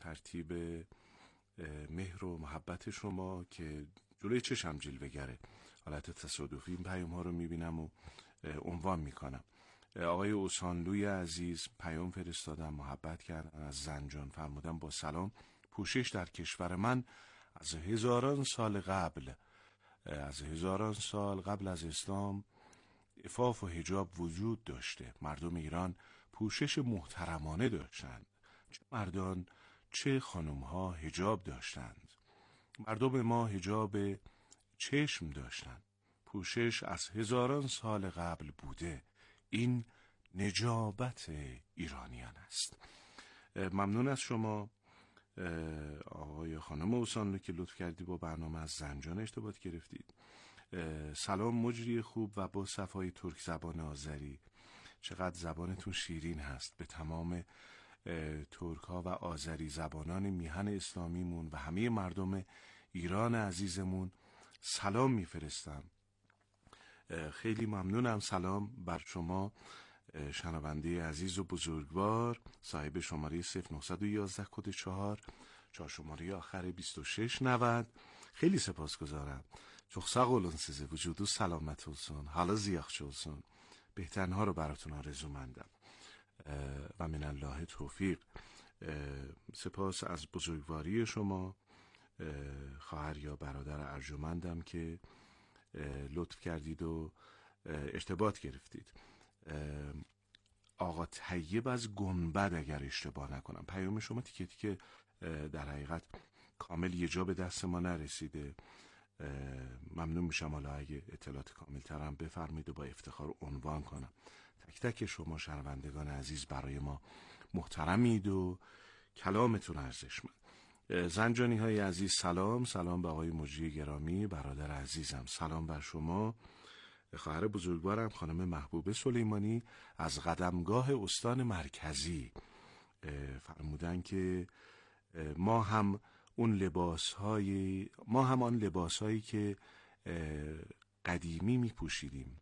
ترتیب مهر و محبت شما که جلوی چشم جلوه‌گره. حالت تصادفی این پیام ها رو میبینم و عنوان میکنم. آقای اوسانلوی عزیز پیام فرستادن، محبت کردن، از زنجان فرمودن با سلام، پوشش در کشور من از هزاران سال قبل از اسلام عفاف و حجاب وجود داشته. مردم ایران پوشش محترمانه داشتند، چه مردان چه خانم‌ها حجاب داشتند. مردم ما حجاب چشم داشتند. پوشش از هزاران سال قبل بوده. این نجابت ایرانیان است. ممنون از شما آقای خانم اوسانلو که لطف کردی با برنامه از زنجان ارتباط گرفتید. سلام مجری خوب و با صفای ترک زبان آذری. چقدر زبانتون شیرین هست. به تمام ترک ها و آذری زبانان میهن اسلامیمون و همه مردم ایران عزیزمون سلام میفرستم. خیلی ممنونم. سلام بر شما شنونده عزیز و بزرگوار، صاحب شماره 0911 کد 4 شماره آخر 2690. خیلی سپاسگزارم. çok sağ olun size. وجودو سلامت olsun. حالا زیاخش olsun. بهترین‌ها رو براتون آرزو مندم و من الله توفیق. سپاس از بزرگواری شما خواهر یا برادر ارجمندم که لطف کردید و ارتباط گرفتید. آقا طیب از گنبد اگر اشتباه نکنم، پیام شما تیکه تیکه در حقیقت کامل یه جا به دست ما نرسیده. ممنون میشم حالا اگه اطلاعات کامل ترم بفرمایید و با افتخار عنوان کنم. تک تک شما شنوندگان عزیز برای ما محترمید و کلامتون ارزشمند. زنجانی های عزیز سلام. سلام به آقای مجری گرامی برادر عزیزم. سلام بر شما. خواهر بزرگوارم خانم محبوبه سلیمانی از قدمگاه استان مرکزی فرمودن که ما هم آن لباسهایی که قدیمی میپوشیدیم،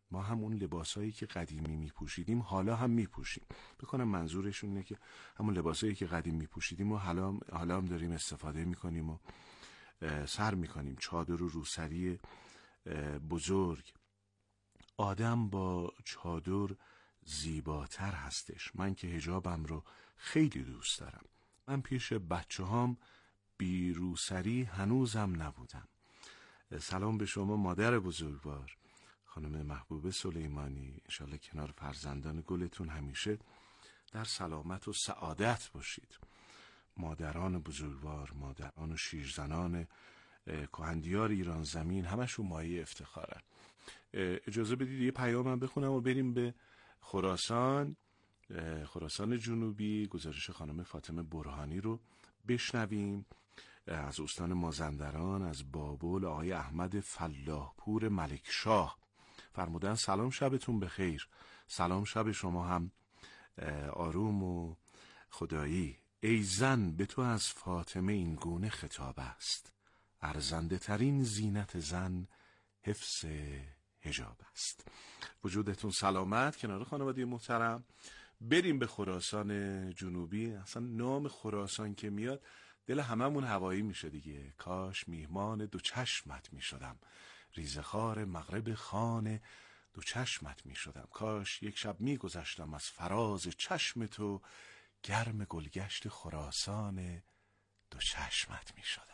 حالا هم میپوشیم. بکنم منظورشون اینه که همون لباسهایی که قدیم میپوشیدیم و حالا هم داریم استفاده میکنیم و سر میکنیم. چادر و روسری بزرگ. آدم با چادر زیباتر هستش. من که حجابم رو خیلی دوست دارم. من پیش بچه هام بی روسری هنوزم نبودم. سلام به شما مادر بزرگوار خانم محبوبه سلیمانی. انشالله کنار فرزندان گلتون همیشه در سلامت و سعادت باشید. مادران بزرگوار، مادران و شیرزنان کهندیار ایران زمین همشون مایه افتخارن. اجازه بدید یه پیامم بخونم و بریم به خراسان جنوبی. گزارش خانم فاطمه برهانی رو بشنویم از استان مازندران، از بابل. آقای احمد فلاحپور ملکشاه فرمودن سلام شبتون بخیر. سلام شب شما هم آروم و خدایی. ای زن به تو از فاطمه این گونه خطاب است، ارزنده ترین زینت زن حفظ حجاب است. وجودتون سلامت کنار خانواده محترم. بریم به خراسان جنوبی. اصلا نام خراسان که میاد دل هممون هوایی میشه دیگه. کاش میهمان دو چشمت میشدم، ریزخار مغرب خانه دو چشمت میشدم. کاش یک شب میگذشتم از فراز چشم تو، گرم گلگشت خراسان دو چشمت میشدم.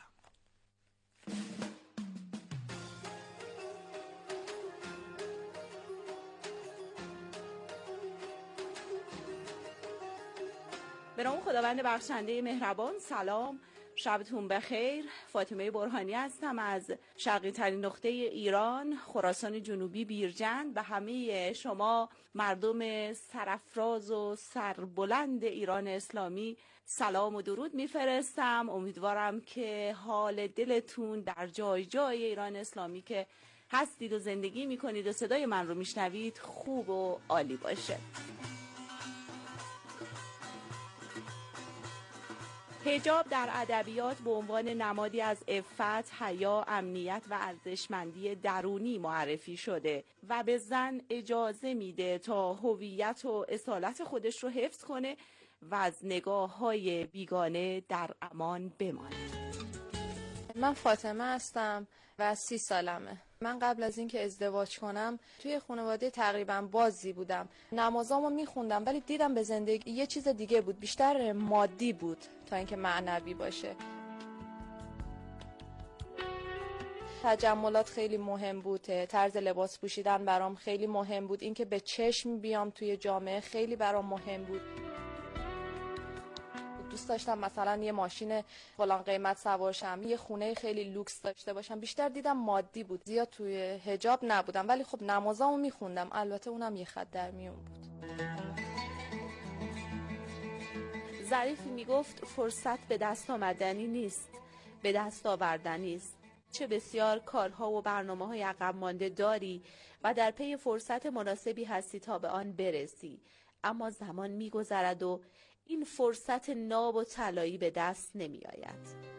به نام خداوند بخشنده مهربان. سلام، شبتون بخیر. فاطمه برهانی هستم از شرقی ترین نقطه ایران، خراسان جنوبی بیرجند. به همه شما مردم سرافراز و سربلند ایران اسلامی سلام و درود میفرستم. امیدوارم که حال دلتون در جای جای ایران اسلامی که هستید و زندگی میکنید و صدای من رو میشنوید خوب و عالی باشه. حجاب در ادبیات به عنوان نمادی از عفت، حیا، امنیت و ارزشمندی درونی معرفی شده و به زن اجازه میده تا هویت و اصالت خودش رو حفظ کنه و از نگاه‌های بیگانه در امان بمانید. من فاطمه هستم و 30 سالمه. من قبل از اینکه ازدواج کنم توی خانواده تقریبا بازی بودم. نمازامو میخوندم ولی دیدم به زندگی یه چیز دیگه بود، بیشتر مادی بود تا اینکه معنوی باشه. تجملات خیلی مهم بود، طرز لباس پوشیدن برام خیلی مهم بود، اینکه به چشم بیام توی جامعه خیلی برام مهم بود. دوست داشتم مثلا یه ماشین فلان قیمت سوار شم، یه خونه خیلی لوکس داشته باشم. بیشتر دیدم مادی بود، زیاد توی حجاب نبودم ولی خب نمازامو میخوندم، البته اونم یه خط در میون بود. ظریفی میگفت فرصت به دست آمدنی نیست، به دست آوردنی است. چه بسیار کارها و برنامه‌های عقب مانده داری و در پی فرصت مناسبی هستی تا به آن برسی، اما زمان میگذرد و این فرصت ناب و طلایی به دست نمی آید.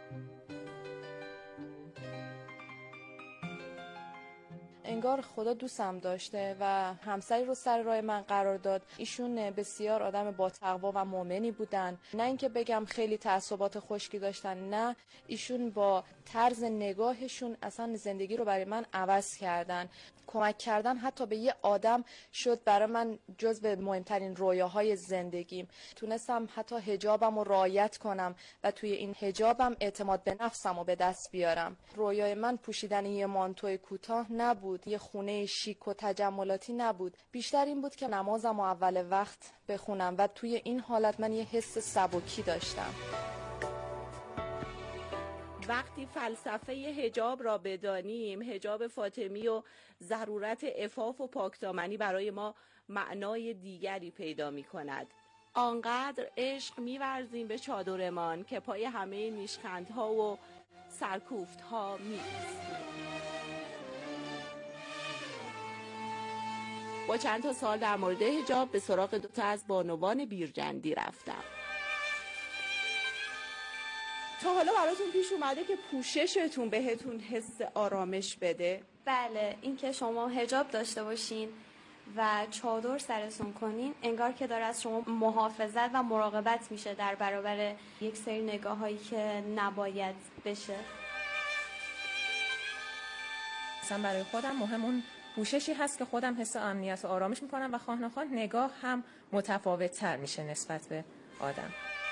انگار خدا دوستم داشته و همسری رو سر راه من قرار داد. ایشون بسیار آدم با تقوا و مؤمنی بودن، نه اینکه بگم خیلی تعصبات خشکی داشتن، نه، ایشون با طرز نگاهشون اصلا زندگی رو برای من عوض کردن. کمک کردن حتی به یه آدم شد برای من جزو مهمترین رویاهای زندگیم. تونستم حتی حجابم رو رعایت کنم و توی این حجابم اعتماد به نفسم رو به دست بیارم. رویای من پوشیدن یه مانتوی کوتاه نبود، یه خونه شیک و تجملاتی نبود، بیشتر این بود که نمازم رو اول وقت بخونم و توی این حالت من یه حس سبکی داشتم. وقتی فلسفه حجاب را بدانیم، حجاب فاطمی و ضرورت عفاف و پاکدامنی برای ما معنای دیگری پیدا می کند. آنقدر عشق می ورزیم به چادرمان که پای همه نیشخندها و سرکوفتها می ایستیم. با چند تا سال در مورد حجاب به سراغ 2 از بانوان بیرجندی رفتم. تا حالا براتون پیش اومده که پوششتون بهتون حس آرامش بده؟ بله، این که شما حجاب داشته باشین و چادر سرتون کنین انگار که داره از شما محافظت و مراقبت میشه در برابر یک سری نگاه هایی که نباید بشه. مثلا برای خودم مهم اون پوششی هست که خودم حس امنیت و آرامش میکنم و خواه نخواه نگاه هم متفاوت تر میشه نسبت به آدم.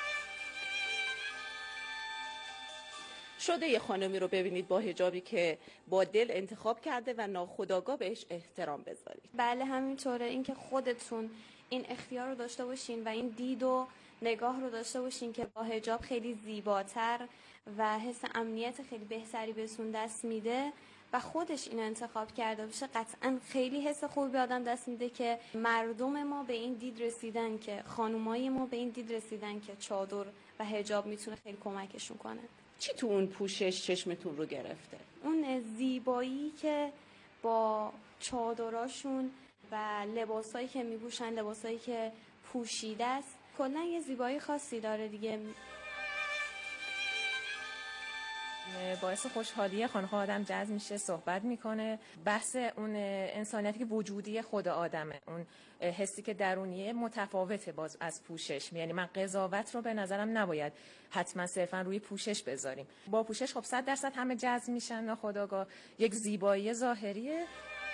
شده یه خانمی رو ببینید با حجابی که با دل انتخاب کرده و ناخودآگاه بهش احترام بذارید؟ بله همینطوره، این که خودتون این اختیار رو داشته باشین و این دید و نگاه رو داشته باشین که با حجاب خیلی زیباتر و حس امنیت خیلی بهتری بهتون دست میده و خودش این انتخاب کرده باشه، قطعا خیلی حس خوبی به آدم دست میده که مردم ما به این دید رسیدن، که خانومای ما به این دید رسیدن که چادر و حجاب میتونه خیلی کمکشون کنه. چی تو اون پوشش چشمتون رو گرفته؟ اون زیبایی که با چادراشون و لباسایی که میپوشن، لباسایی که پوشیده است، کلا یه زیبایی خاصی داره دیگه. باعث خوشحالی خانه آدم جذب میشه، صحبت میکنه، بحث اون انسانیتی که وجودی خود آدمه، اون حسی که درونیه متفاوته باز از پوشش. یعنی من قضاوت رو به نظرم نباید حتما صرفا روی پوشش بذاریم. با پوشش خب 100% همه جذب میشن ناخودآگاه، یک زیبایی ظاهریه.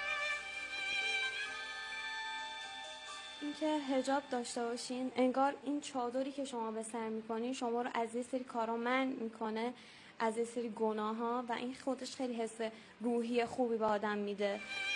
اینکه حجاب داشته باشین انگار این چادری که شما به سر میکنین شما رو از یه سری کارا منع میکنه، از یه سری گناه ها، و این خودش خیلی حس روحی خوبی به آدم میده.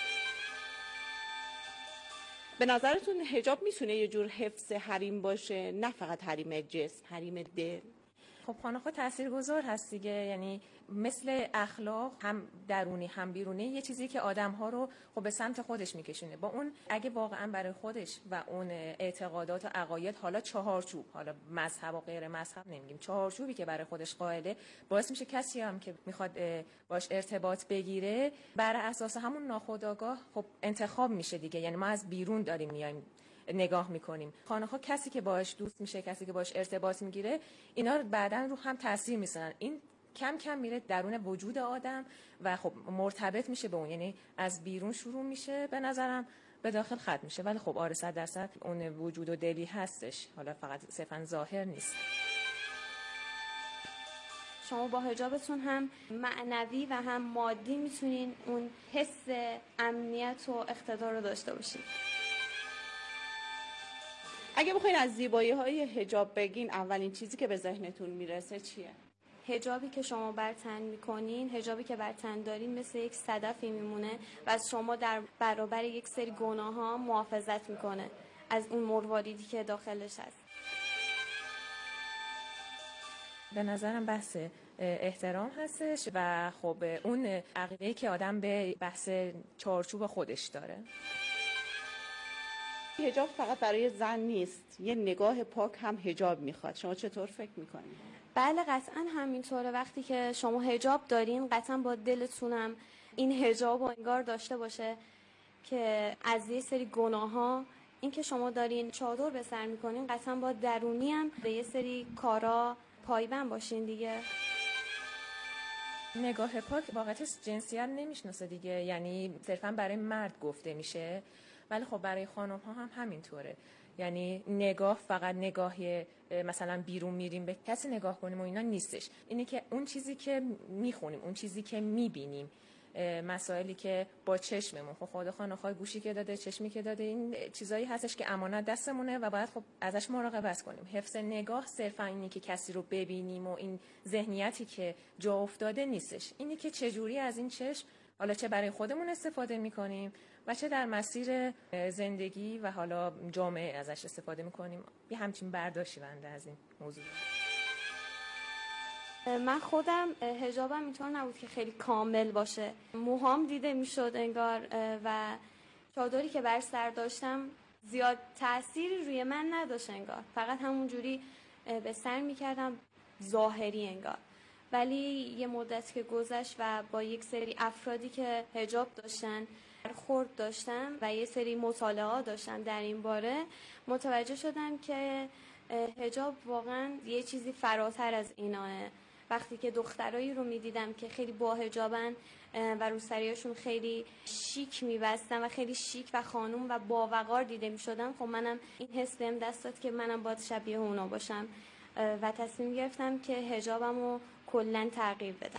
به نظرتون حجاب میتونه یه جور حفظ حریم باشه، نه فقط حریم جسم، حریم دل؟ خب خانه‌ها تاثیرگذار هست دیگه، یعنی مثل اخلاق هم درونی هم بیرونی، یه چیزی که آدم‌ها رو خب به سمت خودش میکشونه. با اون اگه واقعا برای خودش و اون اعتقادات و عقاید، حالا چهارچوب، حالا مذهب و غیر مذهب نمیگیم، چهارچوبی که برای خودش قائله، باعث میشه کسی هم که میخواد باش ارتباط بگیره بر اساس همون ناخودآگاه خب انتخاب میشه دیگه. یعنی ما از بیرون داریم میایم نگاه میکنیم. خانه‌ها کسی که باهاش دوست میشه، کسی که باهاش ارتباط میگیره، اینا بعداً رو هم تاثیر میذارن. این کم کم میره درون وجود آدم و خب مرتبط میشه به اون، یعنی از بیرون شروع میشه به نظرم به داخل ختم میشه. ولی خب آره 100% اون وجود و دلی هستش، حالا فقط صرفا ظاهر نیست. شما با حجابتون هم معنوی و هم مادی میتونین اون حس امنیت و اقتدار رو داشته باشین. اگه بخواین از زیبایی‌های حجاب بگین، اولین چیزی که به ذهنتون میرسه چیه؟ حجابی که شما بر تن میکنین، حجابی که بر تن دارین مثل یک صدفی میمونه و از شما در برابر یک سری گناه ها محافظت میکنه از اون مرواریدی که داخلش هست. به نظرم بحث احترام هستش و خب اون عقیده‌ای که آدم به بحث چارچوب خودش داره. حجاب فقط برای زن نیست، یه نگاه پاک هم حجاب میخواد. شما چطور فکر میکنید؟ بله قطعا همینطوره. وقتی که شما حجاب دارین قطعا با دلتونم این حجاب رو انگار داشته باشه که از یه سری گناه ها، این که شما دارین چادر به سر میکنین قطعا با درونی هم به یه سری کارا پایبند باشین دیگه. نگاه پاک واقعیتش جنسیت نمیشناسه دیگه، یعنی صرفا برای مرد گفته میشه، ولی خب برای خانم ها هم همینطوره. یعنی نگاه فقط نگاهی مثلا بیرون میریم به کسی نگاه کنیم و اینا نیستش. اینه که اون چیزی که میخونیم، اون چیزی که میبینیم، مسائلی که با چشممون، خب خدا خانخواه گوشی که داده، چشمی که داده، این چیزایی هستش که امانت دستمونه و باید خب ازش مراقبت کنیم. حفظ نگاه صرفا اینی که کسی رو ببینیم و این ذهنیتی که جا افتاده نیستش. اینی که چجوری از این چشم حالا چه برای خودمون استفاده میکنیم و چه در مسیر زندگی و حالا جامعه ازش استفاده میکنیم. یه همچین برداشتی بنده از این موضوع. من خودم حجابم اینطور نبود که خیلی کامل باشه، موهام دیده میشد انگار و چادری که بر سر داشتم زیاد تأثیری روی من نداشت انگار، فقط همون جوری به سر میکردم ظاهری انگار. ولی یه مدت که گذشت و با یک سری افرادی که حجاب داشتن برخورد داشتم و یه سری مطالعات داشتم در این باره، متوجه شدم که حجاب واقعا یه چیزی فراتر از ایناه. وقتی که دخترایی رو میدیدم که خیلی با حجابن و روسریاشون خیلی شیک میبستن و خیلی شیک و خانوم و باوقار دیده میشدن، خب منم این حس بهم دست داد که منم باید شبیه اونا باشم و تصمیم گرفتم که حجابم رو کلن تغییر بدم.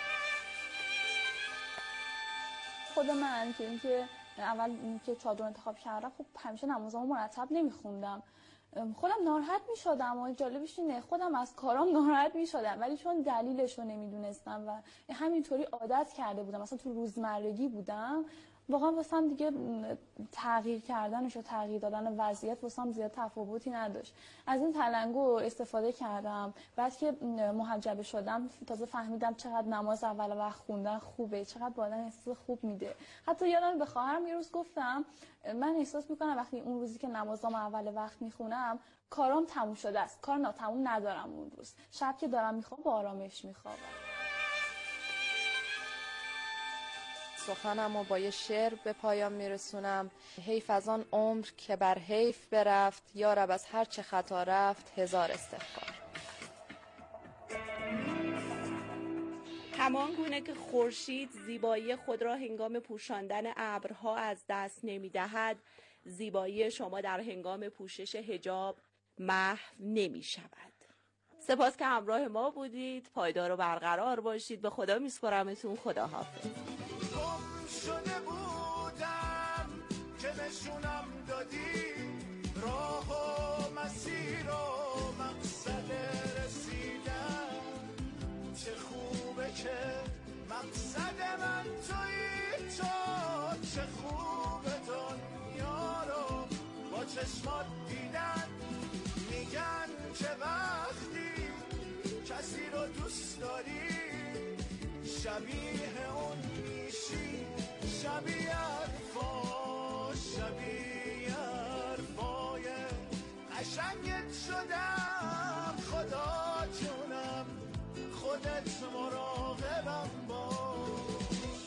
خود من که اینکه اول که چادر انتخاب کردم، خب همیشه نمازامو مرتب نمیخوندم، خودم ناراحت میشدم و جالبش اینه خودم از کارام ناراحت میشدم، ولی چون دلیلش رو نمیدونستم و همینطوری عادت کرده بودم، مثلا تو روزمرگی بودم، واقعا واسم دیگه تغییر کردنش و تغییر دادن وضعیت واسم زیاد تفاوتی نداشت. از این تلنگر استفاده کردم. بعد که محجبه شدم تازه فهمیدم چقدر نماز اول وقت خوندن خوبه، چقدر با آدم احساس خوب میده. حتی یادم به خواهرم یه روز گفتم من احساس میکنم وقتی اون روزی که نمازام اول وقت میخونم کارام تموم شده است، کار ناتموم ندارم اون روز، شب که دارم میخوام با آرامش میخوابم. سخنم رو با یه شعر به پایان میرسونم. حیف از آن عمر که بر حیف برفت، یا رب از هر چه خطا رفت هزار استغفار. همان گونه که خورشید زیبایی خود را هنگام پوشاندن ابرها از دست نمی‌دهد، زیبایی شما در هنگام پوشش حجاب محو نمی‌شود. سپاس که همراه ما بودید. پایدار و برقرار باشید. به خدا میسپارمتون. خداحافظ. شده بودم که نشونم دادی راه و مسیر و مقصد رسیدن. چه خوبه که مقصد من تویی تو، چه خوبه دنیا رو با چشمات دیدن. میگن که وقتی کسی رو دوست داری شبیه اون میشی، شبیه حرفای قشنگت شدم. خدا جونم خودت مراقبم باش.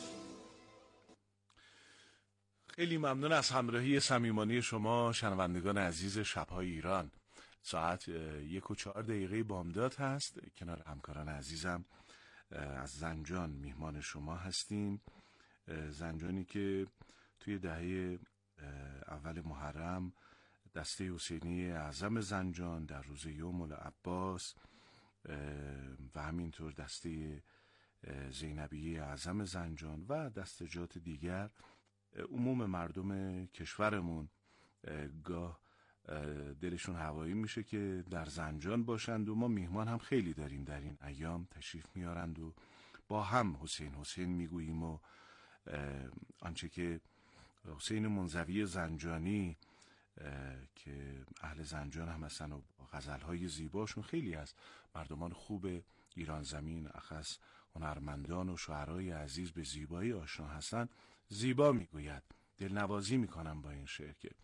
خیلی ممنون از همراهی صمیمانه شما شنوندگان عزیز شب‌های ایران. ساعت 1:04 بامداد هست. کنار همکاران عزیزم از زنجان میهمان شما هستیم. زنجانی که توی دهه اول محرم دسته حسینی اعظم زنجان در روز یوم العباس و همینطور دسته زینبیه اعظم زنجان و دستجات دیگر عموم مردم کشورمون گاه دلشون هوایی میشه که در زنجان باشند و ما میهمان هم خیلی داریم در این ایام تشریف میارند و با هم حسین میگوییم و آنچه که حسین منزوی زنجانی که اهل زنجان هم هستن و غزلهای زیباشون خیلی از مردمان خوب ایران زمین اخص هنرمندان و شاعرای عزیز به زیبایی آشنا هستن زیبا میگوید. دلنوازی میکنم با این شعر که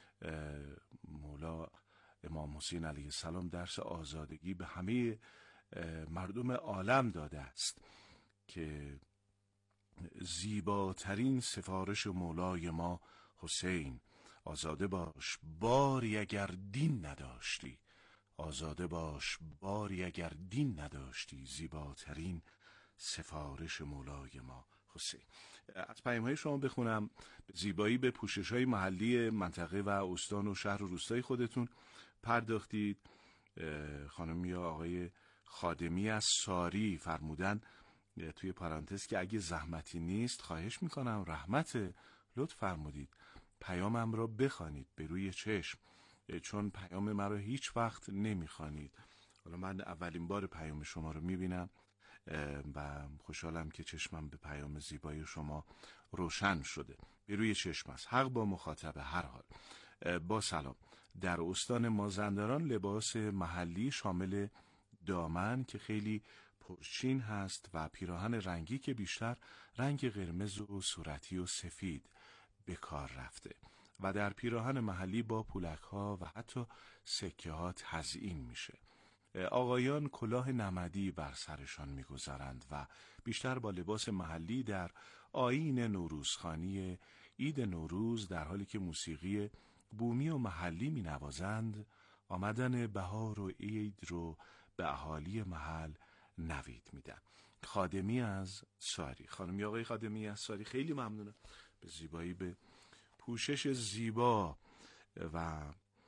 مولا امام حسین علیه السلام درس آزادگی به همه مردم عالم داده است که زیباترین سفارش مولای ما حسین، آزاده باش باری اگر دین نداشتی، آزاده باش باری اگر دین نداشتی، زیباترین سفارش مولای ما حسین. از پیام‌های شما بخونم. زیبایی به پوشش‌های محلی منطقه و استان و شهر و روستای خودتون پرداختید. خانم یا آقای خادمی از ساری فرمودن توی پرانتز که اگه زحمتی نیست خواهش میکنم رحمت لطف فرمودید پیامم را بخوانید به روی چشم، چون پیام مرا هیچ وقت نمیخوانید. حالا من اولین بار پیام شما رو میبینم و خوشحالم که چشمم به پیام زیبای شما روشن شده. به روی چشم است، حق با مخاطب. هر حال با سلام. در استان مازندران لباس محلی شامل دامن که خیلی پرچین هست و پیراهن رنگی که بیشتر رنگ قرمز و صورتی و سفید به کار رفته و در پیراهن محلی با پولک ها و حتی سکه ها تزیین میشه. آقایان کلاه نمدی بر سرشان میگذارند و بیشتر با لباس محلی در آیین نوروزخوانی عید نوروز در حالی که موسیقی بومی و محلی مینوازند آمدن بهار و عید رو به اهالی محل نوید میدن. خادمی از ساری. خانم آقای خادمی از ساری خیلی ممنونم. به زیبایی، به پوشش زیبا و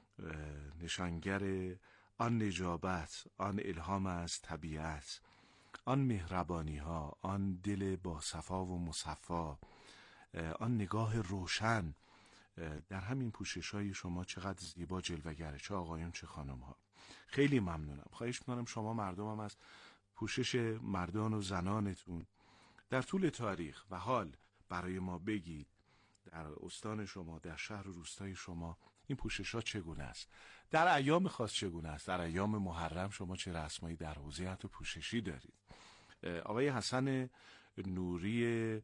نشانگر آن نجابت، آن الهام از طبیعت، آن مهربانی ها، آن دل با صفا و مصفا، آن نگاه روشن در همین پوشش های شما چقدر زیبا جلوه‌گره، چه آقایون چه خانم ها. خیلی ممنونم. خواهش میکنم شما مردمم از پوشش مردان و زنانتون در طول تاریخ و حال برای ما بگید. در استان شما، در شهر و روستای شما این پوشش ها چگونه است؟ در ایام خاص چگونه است؟ در ایام محرم شما چه رسمایی در حوزه حتی پوششی دارید؟ آقای حسن نوری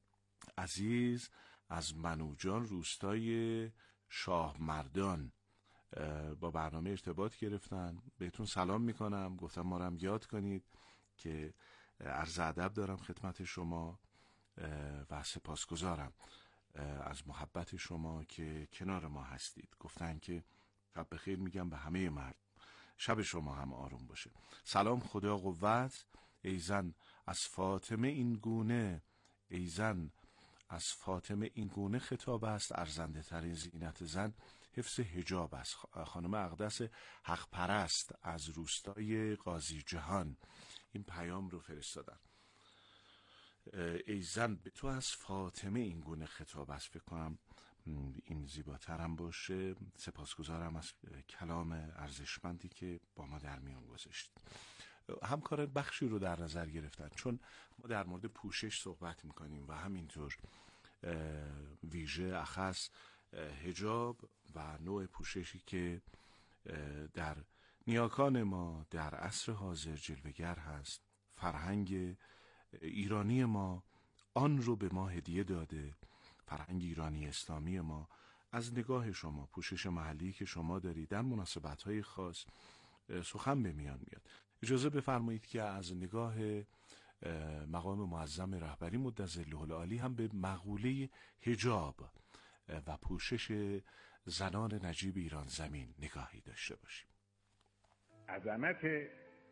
عزیز از منوجان روستای شاه مردان با برنامه ارتباط گرفتن. بهتون سلام میکنم، گفتم ما رو هم یاد کنید که عرض ادب دارم خدمت شما و سپاسگزارم از محبت شما که کنار ما هستید. گفتن که شب بخیر میگم به همه مرد، شب شما هم آروم باشه. سلام، خدا قوت. ای زن از فاطمه این گونه، ای زن از فاطمه این گونه خطاب است، ارزنده ترین زینت زن حفظ حجاب است. خانم اقدس حق پرست از روستای قاضی جهان این پیام رو فرستادن. ای زن به تو از فاطمه این گونه خطاب است. فکر کنم این زیباترم باشه. سپاسگزارم از کلام ارزشمندی که با ما در میان گذاشتید. همکاران بخشی رو در نظر گرفتن، چون ما در مورد پوشش صحبت میکنیم و همینطور ویژه اخص حجاب و نوع پوششی که در نیاکان ما در عصر حاضر جلوه‌گر هست. فرهنگ ایرانی ما آن رو به ما هدیه داده. فرهنگ ایرانی اسلامی ما از نگاه شما، پوشش محلی که شما دارید در مناسبت‌های خاص سخن به میان میاد. اجازه بفرمایید که از نگاه مقام معظم رهبری مدظله العالی هم به مقوله حجاب و پوشش زنان نجیب ایران زمین نگاهی داشته باشیم. عظمت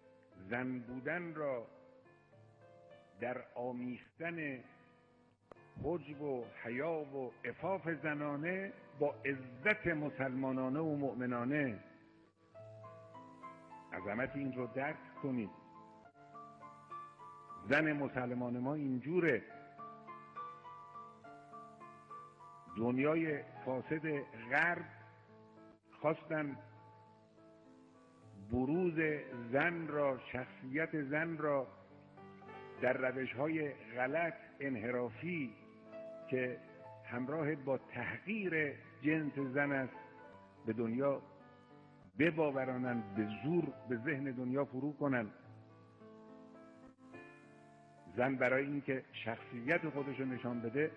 زن بودن را در آمیختن حجب و حیا و عفاف زنانه با عزت مسلمانانه و مؤمنانه. عظمت این رو درک کنید. زن مسلمان ما اینجوره. دنیای فاسد غرب خواستن بروز زن را، شخصیت زن را در روش‌های غلط، انحرافی که همراه با تحقیر جنس زن است به دنیا بباورانند، به زور به ذهن دنیا فرو کنند. زن برای اینکه شخصیت خودش رو نشان بده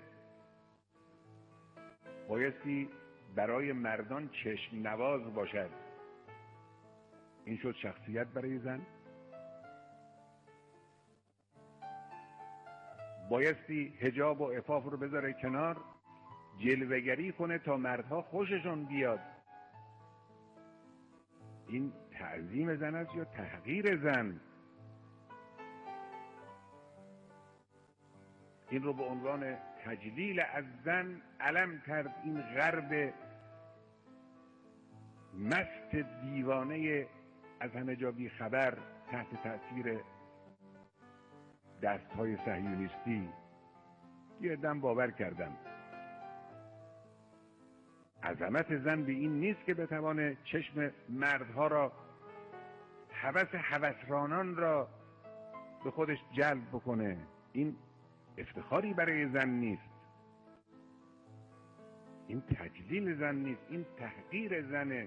بایستی برای مردان چشم نواز باشد. این شد شخصیت برای زن. بایستی حجاب و عفاف رو بذاره کنار، جلوه‌گری کنه تا مردها خوششون بیاد. این تعظیم زن است یا تحقیر زن؟ این رو به عنوان تجلیل از زن علم کرد این غرب مست دیوانه از همه جا بی خبر تحت تأثیر دستهای صهیونیستی. یه دم باور کردم عظمت زن به این نیست که بتوانه چشم مردها را، هوس هوسرانان را به خودش جلب بکنه. این افتخاری برای زن نیست، این تجلیل زن نیست، این تحقیر زنه.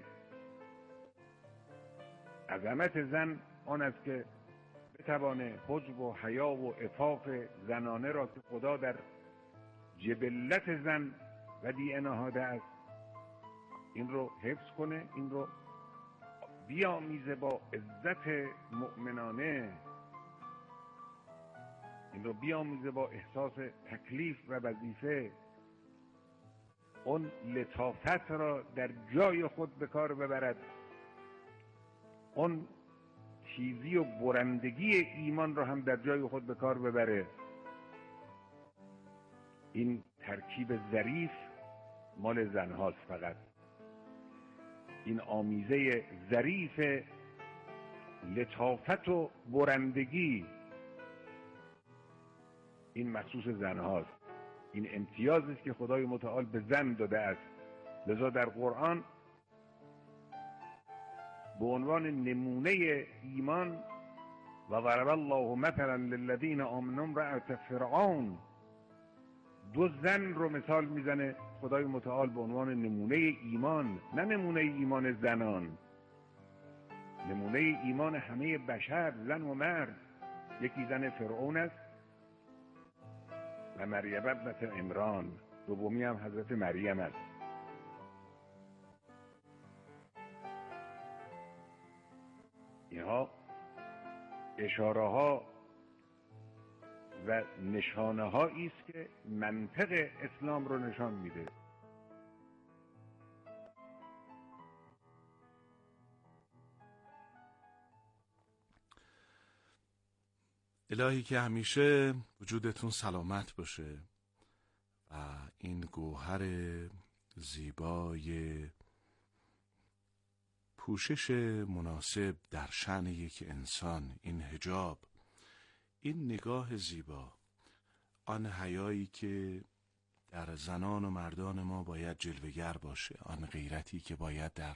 عظمت زن آن است که بتوانه حجب و حیا و عفاف زنانه را که خدا در جبلت زن ودیعه نهاده است این رو حفظ کنه، این رو بیامیزه با عزت مؤمنانه، این رو بیامیزه با احساس تکلیف و وظیفه. اون لطافت را در جای خود به کار ببرد، اون تیزی و برندگی ایمان را هم در جای خود به کار ببره. این ترکیب ظریف مال زنهاست فقط. این آمیزه ظریف لطافت و برندگی این مخصوص زنهاست. این امتیازی است که خدای متعال به زن داده است. لذا در قرآن به عنوان نمونه ایمان و ضرب الله مثلا للذین آمنوا امرأة فرعون، دو زن رو مثال میزنه خدای متعال به عنوان نمونه ایمان، نه نمونه ایمان زنان، نمونه ایمان همه بشر، زن و مرد. یکی زن فرعون است و مریم ابنة عمران، دومی هم حضرت مریم است. اینها اشاره ها و نشانه هایی است که منطق اسلام رو نشان میده. الهی که همیشه وجودتون سلامت باشه و این گوهر زیبای پوشش مناسب در شأن یک انسان، این حجاب، این نگاه زیبا، آن حیایی که در زنان و مردان ما باید جلوه‌گر باشه، آن غیرتی که باید در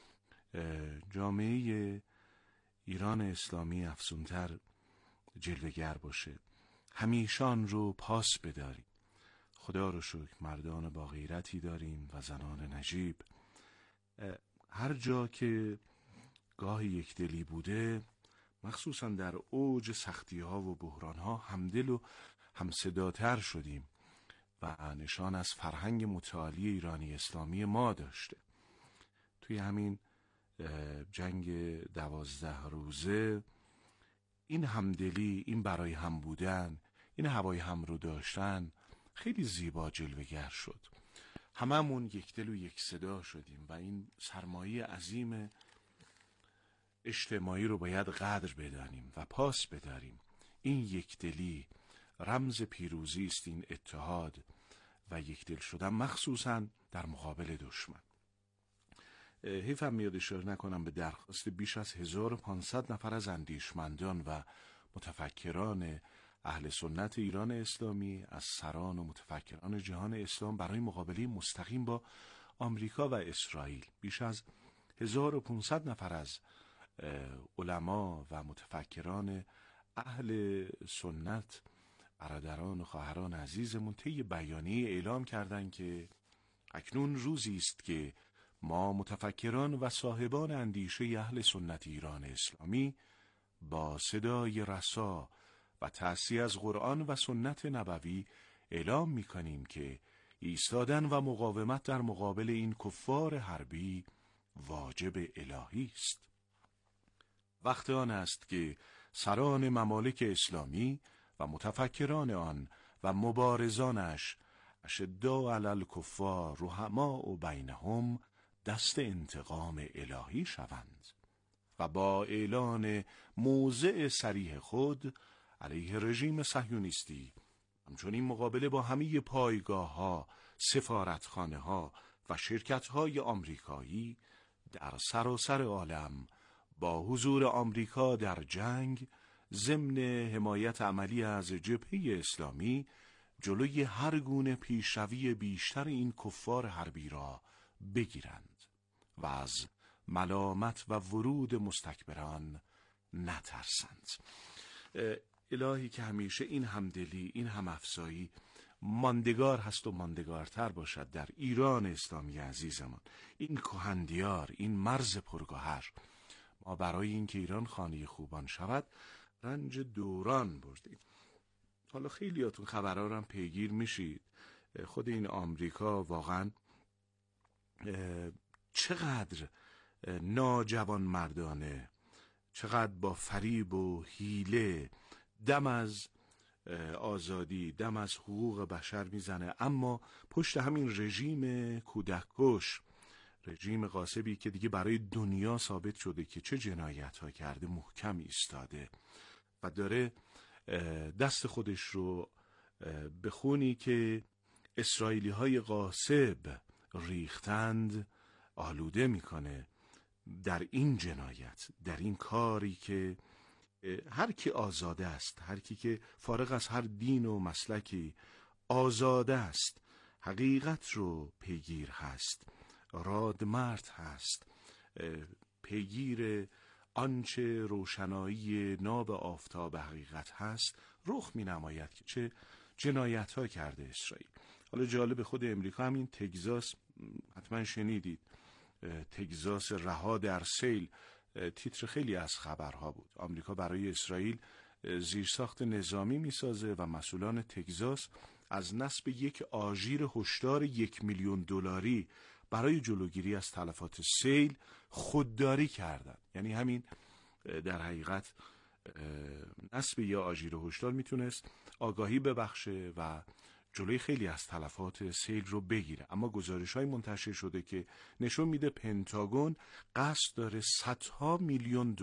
جامعه ایران اسلامی افزونتر جلوه‌گر باشه، همیشان رو پاس بداریم. خدا رو شکر مردان با غیرتی داریم و زنان نجیب. هر جا که گاه یکدلی بوده، مخصوصا در اوج سختی ها و بحران ها، همدل و همصداتر شدیم و نشان از فرهنگ متعالی ایرانی اسلامی ما داشته. توی همین جنگ 12 روزه این همدلی، این برای هم بودن، این هوای هم رو داشتن خیلی زیبا جلوه‌گر شد. هممون یک دل و یک صدا شدیم و این سرمایه عظیم اجتماعی رو باید قدر بدانیم و پاس بداریم. این یک دلی رمز پیروزی است این اتحاد و یکدل شدن، مخصوصاً در مقابل دشمن. حیفم میاد اشاره نکنم به درخواست بیش از 1500 نفر از اندیشمندان و متفکران اهل سنت ایران اسلامی، از سران و متفکران جهان اسلام برای مقابله مستقیم با آمریکا و اسرائیل. بیش از 1500 نفر از علما و متفکران اهل سنت، برادران و خواهران عزیزمون، طی بیانیه اعلام کردند که اکنون روزی است که ما متفکران و صاحبان اندیشه اهل سنت ایران اسلامی با صدای رسا و تأسی از قرآن و سنت نبوی اعلام می‌کنیم که ایستادن و مقاومت در مقابل این کفار حربی واجب الهی است. وقت آن است که سران ممالک اسلامی و متفکران آن و مبارزانش اشداء علی الکفار رحماء بینهم دست انتقام الهی شوند و با اعلان موضع صریح خود علیه رژیم صهیونیستی، همچنین مقابله با همه پایگاه‌ها، سفارتخانه‌ها و شرکت‌های آمریکایی در سراسر عالم با حضور آمریکا در جنگ، ضمن حمایت عملی از جبهه اسلامی، جلوی هر گونه پیشروی بیشتر این کفار حربی را بگیرند و از ملامت و ورود مستکبران نترسند. الهی که همیشه این همدلی، این همافزایی ماندگار هست و ماندگارتر باشد در ایران اسلامی عزیزمان. این کهندیار، این مرز پرگوهر، ما برای اینکه ایران خانه خوبان شود رنج دوران بردیم. حالا خیلیاتون خبرها رو هم پیگیر میشید. خود این آمریکا واقعا چقدر ناجوان مردانه، چقدر با فریب و حیله دم از آزادی، دم از حقوق بشر میزنه، اما پشت همین رژیم کودککش، رژیم غاصبی که دیگه برای دنیا ثابت شده که چه جنایت ها کرده، محکم ایستاده و داره دست خودش رو به خونی که اسرائیلی های غاصب ریختند آلوده میکنه در این جنایت، در این کاری که هر کی آزاده است، هر کی که فارغ از هر دین و مسلکی آزاده است، حقیقت رو پیگیر هست، رادمرد هست، پیگیر آنچه روشنایی ناب آفتاب حقیقت هست، رخ می نماید که چه جنایت ها کرده اسرائیل. حالا جالب، خود امریکا همین تگزاس، حتما شنیدید، تگزاس رها در سیل، تیتر خیلی از خبرها بود. آمریکا برای اسرائیل زیرساخت نظامی میسازه و مسئولان تگزاس از نصب یک آژیر هشدار $1,000,000 برای جلوگیری از تلفات سیل خودداری کردند. یعنی همین در حقیقت نصب یه آژیر هشدار میتونست آگاهی ببخشه و جلوی خیلی از تلفات سیل رو بگیره. اما گزارش‌های منتشر شده که نشون میده پنتاگون قصد داره صدها میلیون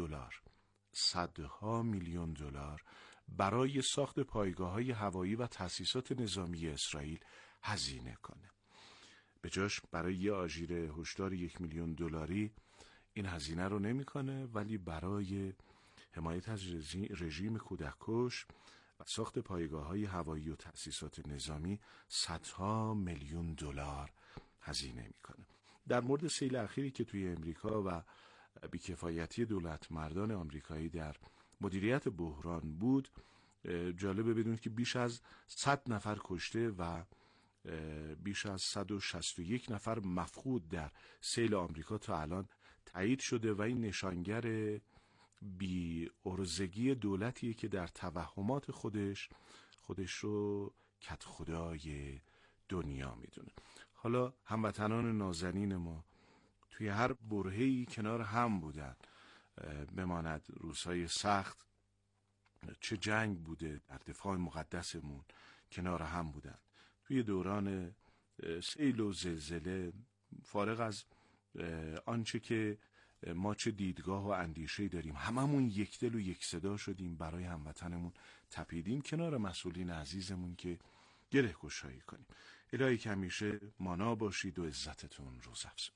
دلار برای ساخت پایگاه‌های هوایی و تأسیسات نظامی اسرائیل هزینه کنه. به جاش برای یه آژیر هشدار $1,000,000 این هزینه رو نمیکنه، ولی برای حمایت از رژیم کودککش و ساخت پایگاه‌های هوایی و تأسیسات نظامی صدها میلیون دلار هزینه میکنه. در مورد سیل اخیری که توی امریکا و بیکفایتی دولت مردان آمریکایی در مدیریت بحران بود، جالبه بدونید که بیش از 100 نفر کشته و بیش از 161 نفر مفقود در سیل آمریکا تا الان تایید شده و این نشانگر بی ارزگی دولتیه که در توهمات خودش رو کت خدای دنیا میدونه. حالا هموطنان نازنین ما توی هر برهه‌ای کنار هم بودن، بماند روزهای سخت، چه جنگ بوده، در دفاع مقدسمون کنار هم بودن. توی دوران سیل و زلزله، فارغ از آنچه که ما چه دیدگاه و اندیشه‌ای داریم، هممون یک دل و یک صدا شدیم برای هموطنمون تپیدیم کنار مسئولین عزیزمون که گره گشایی کنیم. الهی که همیشه مانا باشید و عزتتون روز افزون.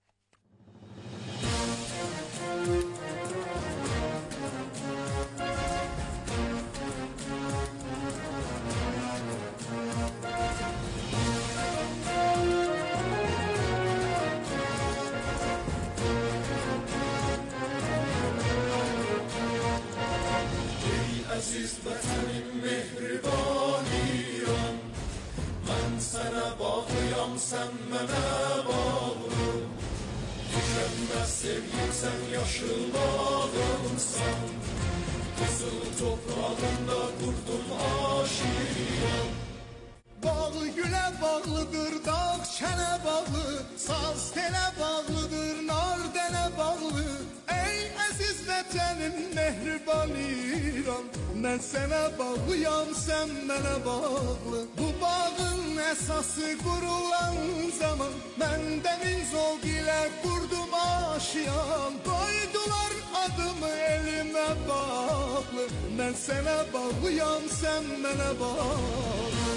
عزیز وطن مهربان ایران، من سنه باقیم sen mənə bağlı. Tükenmez sevgim sen yaşıl bağımsan, kızıl toprağında kurdum aşiyan. Bağlı güle bağlıdır, dağ çene bağlı, saz tele bağlıdır, nar dene bağlı. Ey aziz vətənim mehriban İran, mən sənə bağlıyam, sən mənə bağlı. Bu bağın əsası qurulan zaman, mən dəniz ol ilə qurdum aşiyan. Qoydular adımı elimə bağlı, mən sənə bağlıyam, sən mənə bağlı.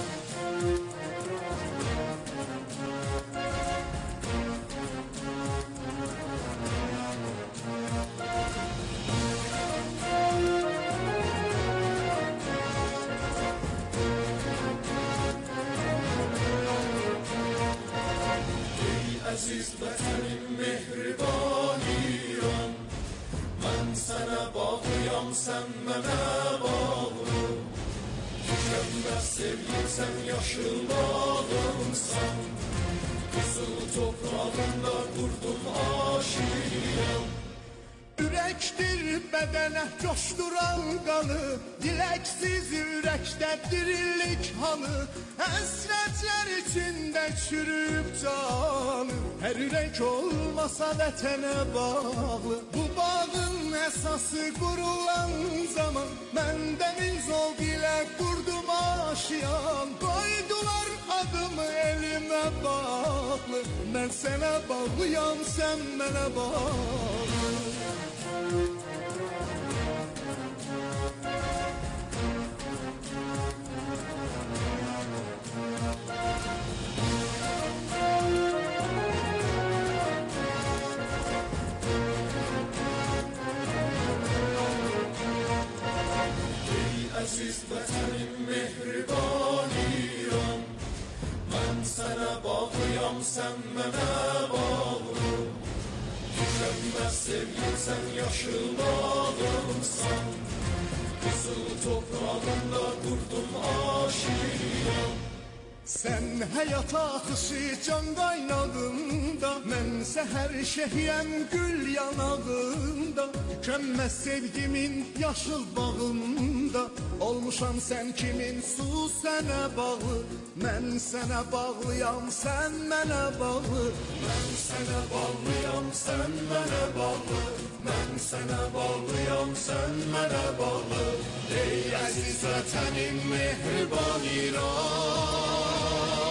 Aziz vətənim mehriban İran, mən sənə bağlıyam, sən mənə bağlı. Tükenmez sevgim sen yaşıl bağımsan, kızıl toprağında kurdum aşiyan. Ürəkdir bədənə coşduran qanı, diləksiz ürəkdə dirillik hanı, həsrətlər içində çürüb canı. Hər ürək olmasa vətənə bağlı, bu bağın əsası qurulan zaman, mən dəniz ol ilə qurdum aşiyan. Qoydular adımı elimə bağlı, mən sənə bağlıyam, sən mənə bağlı. Aziz vətənim mehriban İran, mən sənə bağlıyam, sən mənə bağlı. Tükenmez sevgim sen yaşıl bağımsan, kızıl toprağında kurdum aşiyan. Sen həyat axışı can qaynağında, mənsə hər şehiyəm gül yanağında. Tükenmez sevgimin yaşıl bağında, olmuşam sen kimin, su sənə bağlı. Mən sənə bağlıyam, sən mənə bağlı. Mən sənə bağlıyam, sən mənə bağlı. Mən sənə bağlıyam, sən mənə bağlı. Ey əziz vətənim mehriban İran.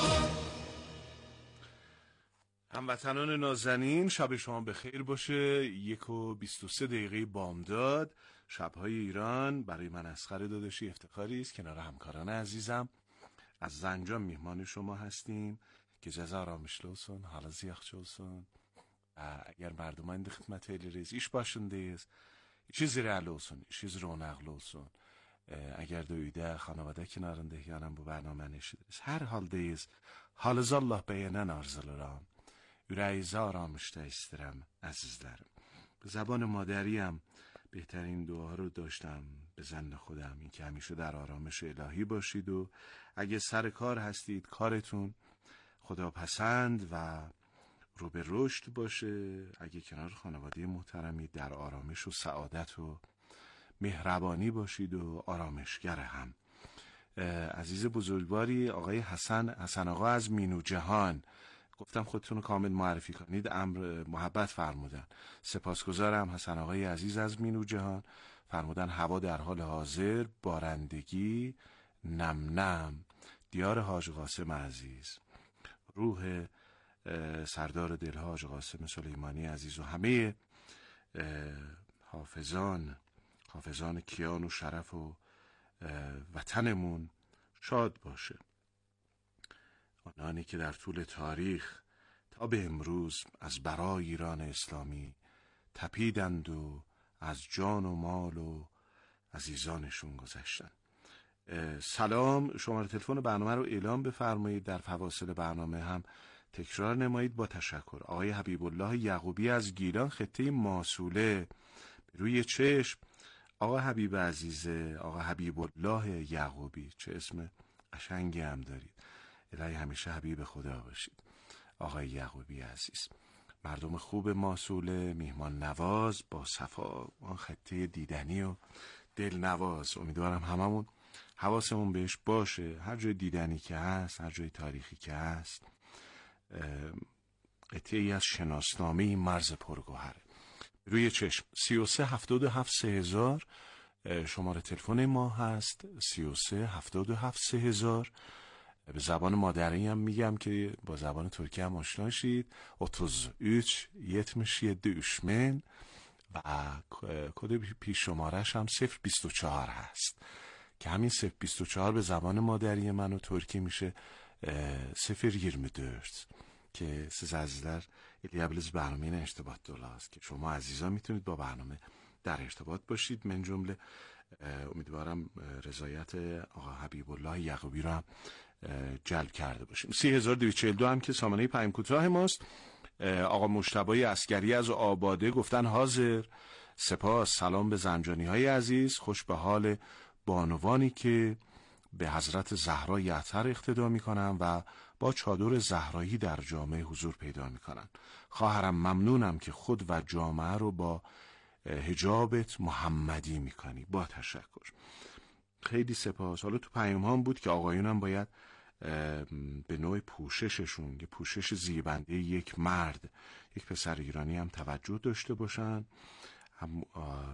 هموطنان نازنین، شب شما بخیر باشه. 1:23 بامداد، شبهای ایران برای من اصغر داداشی افتخاری است کنار همکاران عزیزم از زنجان میهمان شما هستیم که ceza aramışlı olsun, halınız yaxşı olsun. Eğer merdiven xidmət edirik, iş başındayız. İşiniz irəli olsun, işiniz ronaqlı olsun. Eğer de uyda, xanavadə kənarında yanım bu برنامه eşidiriz. Hər haldayız. Halınızı Allah bəyənən arzularım. ürəyizə aramışda istərəm əzizlərim. به زبان مادریم بهترین دعاها رو داشتم به زن خودم، این که همیشه در آرامش الهی باشید و اگه سر کار هستید کارتون خداپسند و رو به رشد باشه. اگه کنار خانواده محترمی در آرامش و سعادت و مهربانی باشید و آرامشگر هم. عزیز بزرگواری آقای حسن آقا از مینو جهان، گفتم خودتون رو کامل معرفی کنید، امر محبت فرمودن. سپاسگزارم. حسن آقای عزیز از مینو جهان فرمودن هوا در حال حاضر بارندگی نم نم. دیار حاج قاسم عزیز، روح سردار دلها حاج قاسم سلیمانی عزیز و همه حافظان کیان و شرف و وطنمون شاد باشه. آنانی که در طول تاریخ تا به امروز از برای ایران اسلامی تپیدند و از جان و مال و عزیزانشون گذشتن. سلام، شماره تلفن برنامه رو اعلام بفرمایید، در فواصل برنامه هم تکرار نمایید. با تشکر. آقای حبیب الله یعقوبی از گیلان خطه ماسوله. روی چشم آقا حبیب عزیزه، آقا حبیب الله یعقوبی، چه اسم قشنگی هم دارید. الهی همیشه حبیب خدا باشید آقای یعقوبی عزیز. مردم خوب ماسوله، میهمان نواز، با صفا، آن خطه دیدنی و دل نواز. امیدوارم هممون حواسمون بهش باشه. هر جای دیدنی که هست، هر جای تاریخی که هست، قطعی از شناسنامه این مرز پرگوهره. روی چشم 33773000 شماره تلفن ما هست. 33773000. به زبان مادری هم میگم که با زبان ترکی هم آشنا شید. 3377 و کد پیش شمارش هم 024 هست که همین 024 به زبان مادری من و ترکی میشه 024 که siz azizler eleyebiliriz برنامه ارتباط دولاست که شما عزیزان میتونید با برنامه در ارتباط باشید. من جمله امیدوارم رضایت آقا حبیب الله یعقوبی رو هم جلب کرده باشیم. 3242 هم که سامانه پیام کوتاه ماست. آقا مجتبی عسکری از آباده گفتن حاضر. سپاس. سلام به زنجانی های عزیز، خوش به حال بانوانی که به حضرت زهرا اطهر اقتدا میکنن و با چادر زهرایی در جامعه حضور پیدا میکنن. خواهرم ممنونم که خود و جامعه رو با حجابت محمدی میکنی. با تشکر. خیلی سپاس. حالا تو پیام هم بود که آقایونم باید به نوع پوشششون، یه پوشش زیبنده یک مرد، یک پسر ایرانی هم توجه داشته باشن، هم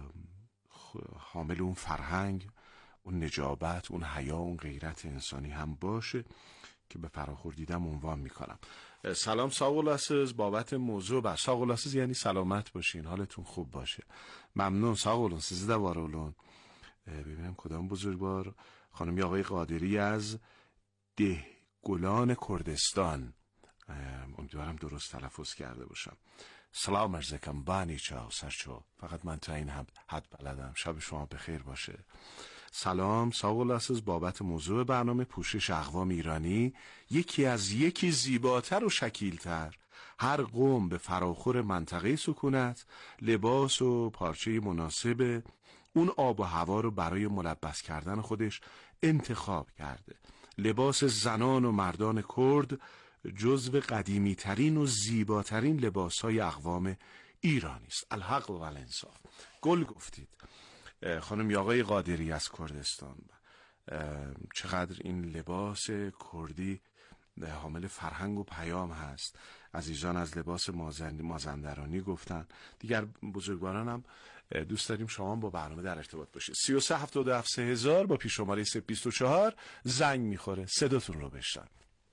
حامل اون فرهنگ، اون نجابت، اون حیا، اون غیرت انسانی هم باشه که به فراخور دیدم عنوان میکنم. سلام ساغولاسز بابت موضوع و ساغولاسز یعنی سلامت باشین، حالتون خوب باشه. ممنون ساغولون سیزده وارولون. ببینم کدام بزرگوار. خانمی آقای قادری از ده گلان کردستان، امیدوارم درست تلفظ کرده باشم. سلام ارزکم بانی چاو سرچو، فقط من تا این حد بلدم. شب شما بخیر باشه. سلام ساغولاسز بابت موضوع برنامه پوشش اقوام ایرانی، یکی از یکی زیباتر و شکیلتر. هر قوم به فراخور منطقه سکونت لباس و پارچه مناسب اون آب و هوا رو برای ملبس کردن خودش انتخاب کرده. لباس زنان و مردان کرد جزو قدیمی ترین و زیباترین لباس های اقوام ایرانی است. الحق و الانصاف. گل گفتید خانم آقای قادری از کردستان. چقدر این لباس کردی حامل فرهنگ و پیام هست. عزیزان از لباس مازندرانی گفتن. دیگر بزرگواران هم دوست داریم شما با برنامه در ارتباط باشید. 33773000 با پیش شماره 024 زنگ میخوره. صداتون رو بشنویم.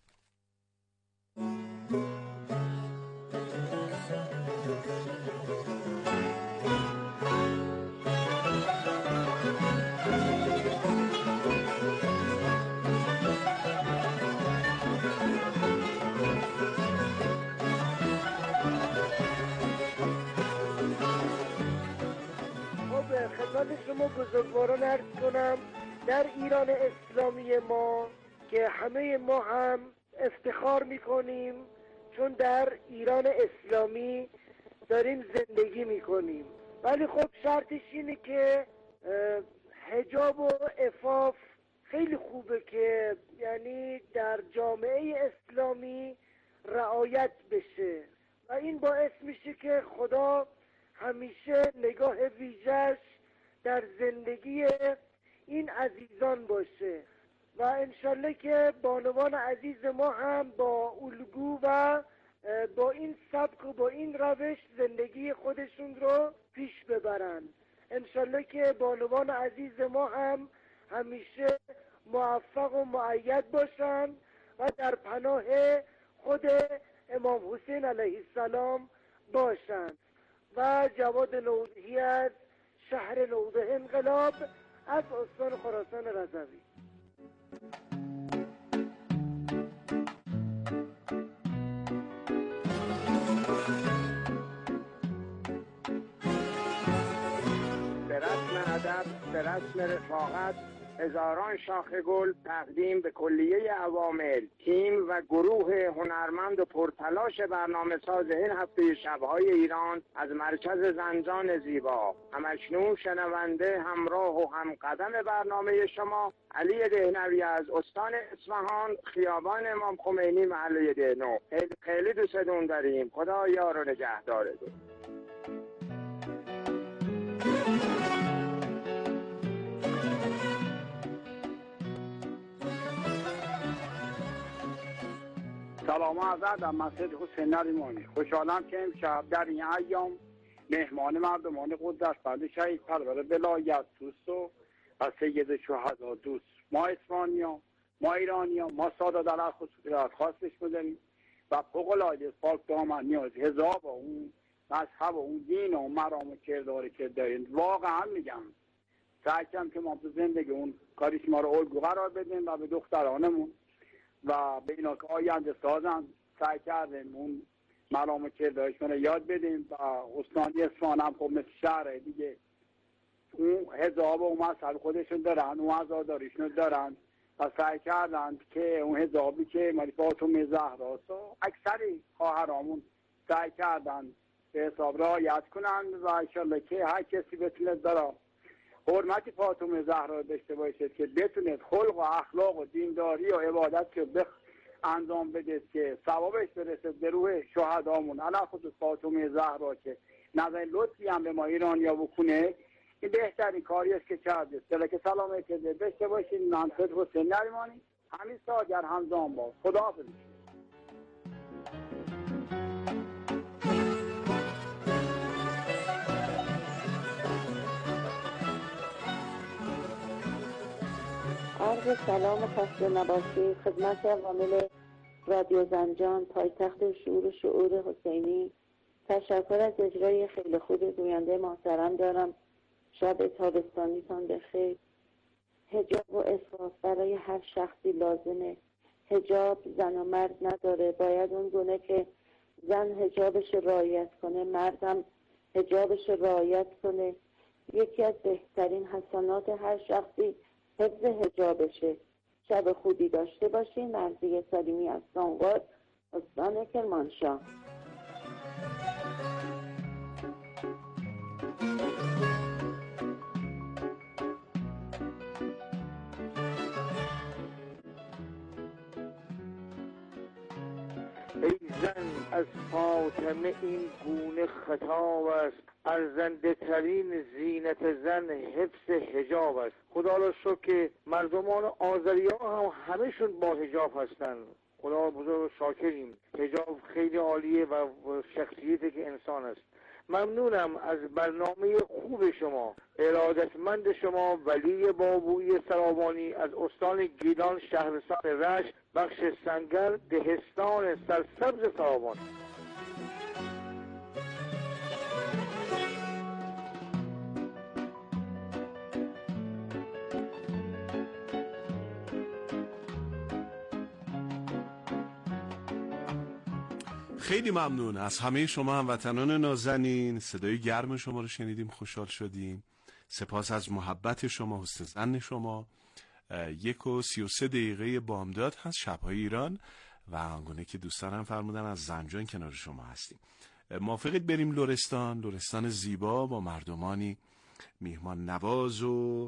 خدمت شما بزرگواران عرض کنم در ایران اسلامی ما که همه ما هم افتخار میکنیم چون در ایران اسلامی داریم زندگی میکنیم، ولی خب شرطش اینه که حجاب و عفاف خیلی خوبه که یعنی در جامعه اسلامی رعایت بشه و این باعث میشه که خدا همیشه نگاه ویژه‌اش در زندگی این عزیزان باشه و انشالله که بانوان عزیز ما هم با الگو و با این سبک و با این روش زندگی خودشون رو پیش ببرن. انشالله که بانوان عزیز ما هم همیشه موفق و مؤید باشن و در پناه خود امام حسین علیه السلام باشن و جواد نودهی از شهر نوده انقلاب از استان خراسان رضوی. به رسم ادب، به رسم رفاقت، هزاران شاخ گل تقدیم به کلیه عوامل، تیم و گروه هنرمند و پرتلاش برنامه ساز این هفته شب‌های ایران از مرکز زنجان زیبا. همکنون شنونده، همراه و همقدم برنامه شما علی دهنوی از استان اصفهان، خیابان امام خمینی، محله دهنو. خیلی دوستتون داریم. خدا یار و نگهدارتون. سلام و عرض مسجد حسین نریمانی. خوشحالم که امشب در این ایام مهمان مردمان قدس بند شهید پرور ولایت دوست و سید شهدا دوست، ما اصفهانیان، ما ایرانیان، ما ساده در خصوصیت خاصش بداریم و فوق‌العاده پاک دامن نیاز حزاب و اون مذهب و اون دین و مرام و کرداری که داریم. واقعا میگم سعی کنم که ما تو زندگی اون کاریسما رو الگو قرار بدیم و به دخترانمون و به اینا که آینده سازن سعی کردیم اون مرام و کردارشون رو یاد بدیم. و استانی اصفهان هم خب مثل شهر دیگه اون حزاب و مذهب خودشون دارن، اون عزاداریشون دارن و سعی کردن که اون حزابی که مالی فاطمه زهراست و اکثری خواهرامون سعی کردن به حساب رعایت کنن و انشالله که هر کسی بتونه داره حرمت فاطمه زهرا داشته باشد که بتونه خلق و اخلاق و دینداری و عبادت که انجام بده که ثوابش برسه به روح شهدامون علی خصوص فاطمه زهرا که نظر لطفی هم به ما ایرانیا بکنه. این بهترین کاری است که کرده. که سلامت داشته باشین. من سید حسین نریمانی، همین ساگر همزان با خداحافظ. عرض سلام و خسته نباشید خدمت عوامل رادیو زنجان، پایتخت شعور حسینی. تشکر از اجرای خیلی خوب گوینده محترم دارم. شب تابستانیتان بخیر. حجاب و عفاف برای هر شخصی لازمه. حجاب زن و مرد نداره، باید اون گونه که زن حجابش رعایت کنه مردم حجابش رعایت کنه. یکی از بهترین حسنات هر شخصی حفظ حجابشه. شب خوبی داشته باشین. مرضیه سلیمی از سانگار، استان کرمانشاه. ای زن از فاطمه این گونه خطاب است، ارزنده ترین زینت زن حفظ حجاب است. خدا را شکر که مردمان آذریا هم همهشون با حجاب هستن. خدا بزرگ شاکریم. حجاب خیلی عالیه و شخصیتی که انسان است. ممنونم از برنامه خوب شما. ارادتمند شما ولی بابوی سرابانی از استان گیلان، شهرستان رشت، بخش سنگر، دهستان سرسبز سرابان. خیلی ممنون از همه شما هموطنان نازنین. صدای گرم شما رو شنیدیم، خوشحال شدیم. سپاس از محبت شما، حسن ظن شما. 1:33 بامداد هست، شب‌های ایران و آنگونه که دوستانم فرمودن از زنجان کنار شما هستیم. موافقید بریم لرستان زیبا با مردمانی میهمان نواز و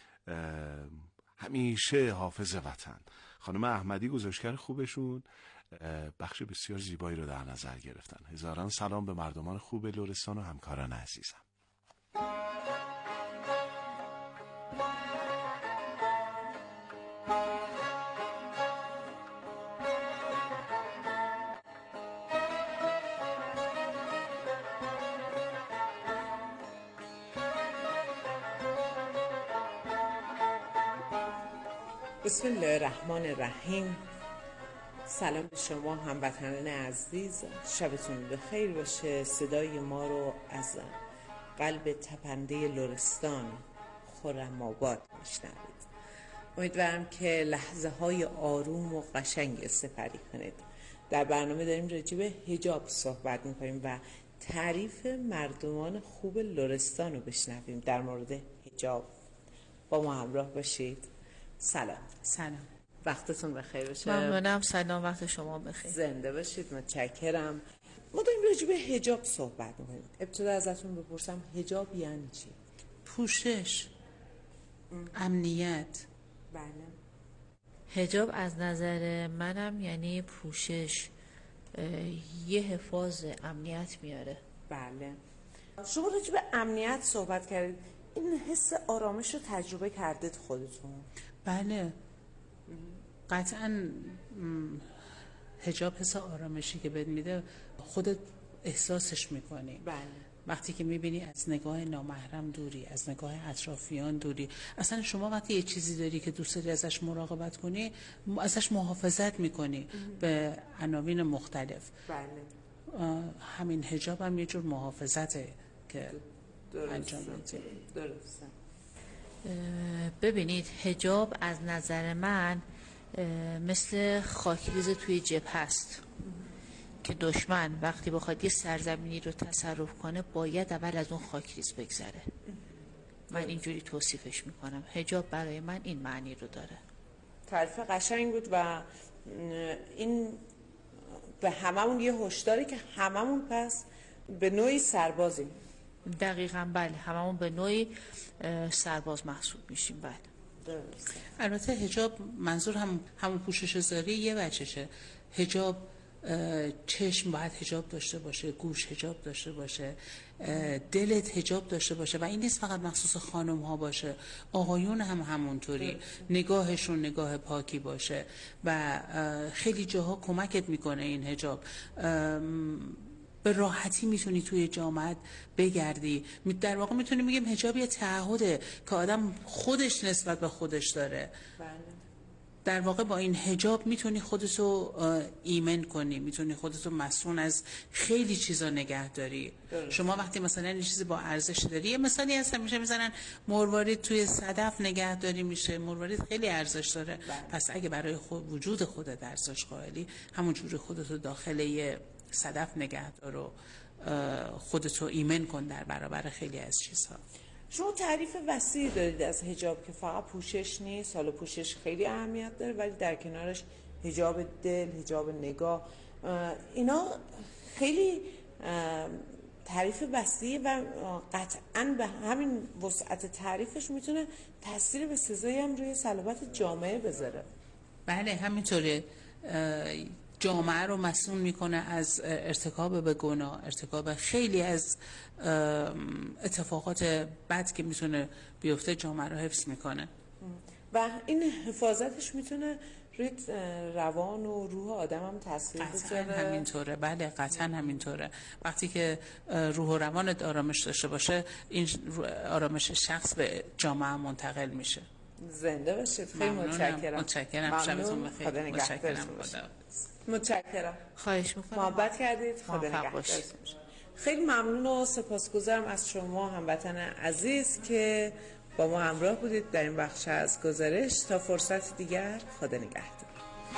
همیشه حافظ وطن. خانم احمدی گزارشگر خوبشون بخش بسیار زیبایی رو در نظر گرفتن. هزاران سلام به مردمان خوب لرستان و همکاران عزیزم. بسم الله الرحمن الرحیم. سلام به شما هموطنان عزیز، شبتون بخیر باشه. صدای ما رو از قلب تپنده لرستان خرم‌آباد میشنوید. امیدوارم که لحظه های آروم و قشنگ سپری کنید. در برنامه داریم راجع به حجاب صحبت میکنیم و تعریف مردمان خوب لرستان رو بشنویم در مورد حجاب. با ما همراه باشید. سلام. وقتتون بخیر باشه. ممنونم. سلام، وقت شما بخیر. زنده باشید. متشکرم. ما داریم راجع به حجاب صحبت میکنیم. ابتدا ازتون بپرسم حجاب یعنی چی؟ پوشش، امنیت. بله. حجاب از نظر منم یعنی پوشش، یه حفاظ امنیت میاره. بله. شما راجع به امنیت صحبت کردید. این حس آرامش رو تجربه کردید خودتون؟ بله قطعا. حجاب حس آرامشی که بهت میده خودت احساسش میکنی. بله. وقتی که میبینی از نگاه نامحرم دوری، از نگاه اطرافیان دوری. اصلا شما وقتی یه چیزی داری که دوست داری ازش مراقبت کنی، ازش محافظت میکنی به عناوین مختلف. بله. همین حجاب هم یه جور محافظته که انجام میدی. درسته. ببینید حجاب از نظر من مثل خاکریز توی جبهه هست که دشمن وقتی بخواد یه سرزمینی رو تصرف کنه باید اول از اون خاکریز بگذره. من اینجوری توصیفش میکنم. حجاب برای من این معنی رو داره. تعریف قشنگ بود و این به هممون یه هشداری که هممون پس به نوعی سربازیم. دقیقاً بله، هممون به نوعی سرباز محسوب میشیم. بله. درسته. البته حجاب منظور همون پوشش زاری یه بچشه. حجاب چشم باید حجاب داشته باشه، گوش حجاب داشته باشه، دلت حجاب داشته باشه و این نیست فقط مخصوص خانم ها باشه، آقایون هم همونطوری. نگاهشون نگاه پاکی باشه و خیلی جاها کمکت میکنه این حجاب. به راحتی میتونی توی جامعه بگردی. در واقع میتونیم بگیم حجاب یه تعهده که آدم خودش نسبت به خودش داره. بله. در واقع با این حجاب میتونی خودتو ایمن کنی، میتونی خودتو مسئول از خیلی چیزا نگه داری. شما وقتی مثلا یه چیزی با ارزش داری، یه مثالی هست میشه میزنن مروارید توی صدف نگه داری میشه. مروارید خیلی ارزش داره. پس اگه برای وجود خودت ارزش قائلی، همون جوری خودتو داخل یه صدف نگه دار و خودتو ایمن کن در برابر خیلی از چیزها. شما تعریف وسیعی دارید از حجاب که فقط پوشش نیست. حالا پوشش خیلی اهمیت داره ولی در کنارش حجاب دل، حجاب نگاه، اینا خیلی تعریف وسیعی و قطعاً به همین وسعت تعریفش میتونه تاثیر به سزایی هم روی صلابت جامعه بذاره. بله همینطوره. جامعه رو مسئول میکنه از ارتکاب به گناه، ارتکاب خیلی از اتفاقات بد که میتونه بیفته جامعه رو حفظ میکنه و این حفاظتش میتونه روی روان و روح آدم هم تاثیر بذاره. قطعا همینطوره. بله قطعا همینطوره. وقتی که روح و روانت آرامش داشته باشه، این آرامش شخص به جامعه منتقل میشه. زنده باشید. خیلی متشکرم. شبتون بخیر. متشکرم. خواهش میکنم. محبت کردید. خدا نگهدارتون. خیلی ممنون و سپاسگزارم از شما هموطن عزیز که با ما همراه بودید در این بخش از گزارش. تا فرصت دیگر، خدا نگهدار.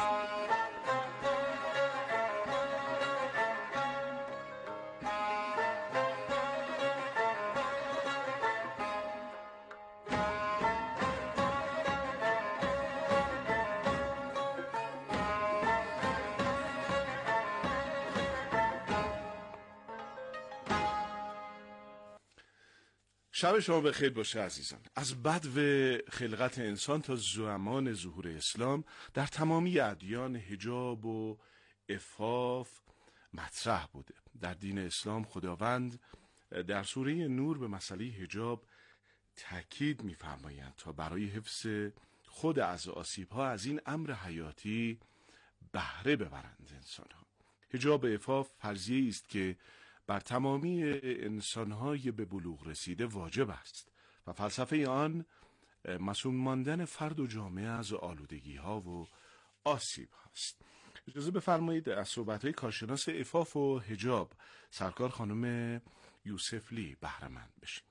شب شما بخیر باشه عزیزان. از بدو خلقت انسان تا زمان ظهور اسلام در تمامی ادیان حجاب و عفاف مطرح بوده. در دین اسلام خداوند در سوره نور به مسئله حجاب تاکید می‌فرماید تا برای حفظ خود از آسیب‌ها از این امر حیاتی بهره ببرند انسان‌ها. حجاب عفاف فرضیه‌ای است که بر تمامی انسان‌های به بلوغ رسیده واجب است و فلسفه آن مسئول ماندن فرد و جامعه از آلودگی‌ها و آسیب هاست. اجازه بفرمایید از صحبت‌های کارشناس عفاف و حجاب سرکار خانم یوسفلی بهره مند بشیم.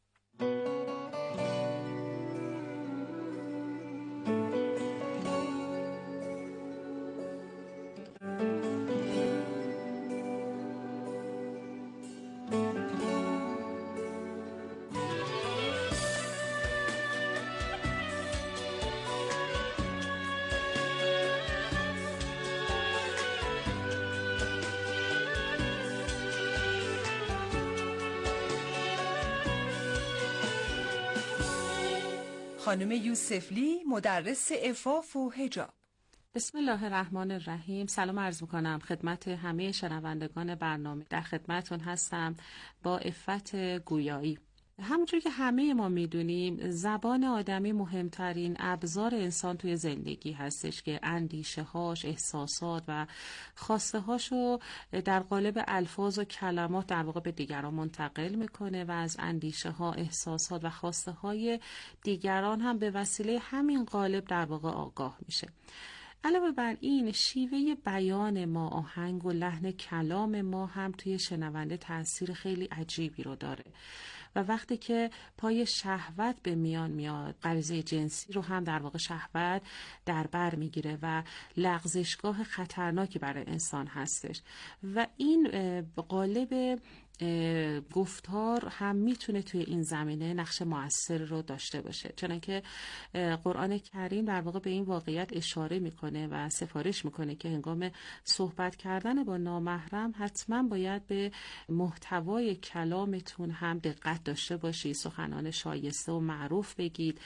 خانم یوسفلی، مدرس عفاف و حجاب. بسم الله الرحمن الرحیم. سلام عرض میکنم خدمت همه شنوندگان برنامه. در خدمتون هستم با عفت گویایی. همونجور که همه ما میدونیم زبان آدمی مهمترین ابزار انسان توی زندگی هستش که اندیشه هاش، احساسات و خواسته هاشو در قالب الفاظ و کلمات در واقع به دیگران منتقل میکنه و از اندیشه ها، احساسات و خواسته های دیگران هم به وسیله همین قالب در واقع آگاه میشه. علاوه بر این شیوه بیان ما، آهنگ و لحن کلام ما هم توی شنونده تأثیر خیلی عجیبی رو داره و وقتی که پای شهوت به میان میاد، غریزه جنسی رو هم در واقع شهوت در بر میگیره و لغزشگاه خطرناکی برای انسان هستش و این قالب گفتار هم میتونه توی این زمینه نقش مؤثر رو داشته باشه، چنانکه قرآن کریم در واقع به این واقعیت اشاره میکنه و سفارش میکنه که هنگام صحبت کردن با نامحرم حتما باید به محتوای کلامتون هم دقت داشته باشید، سخنان شایسته و معروف بگید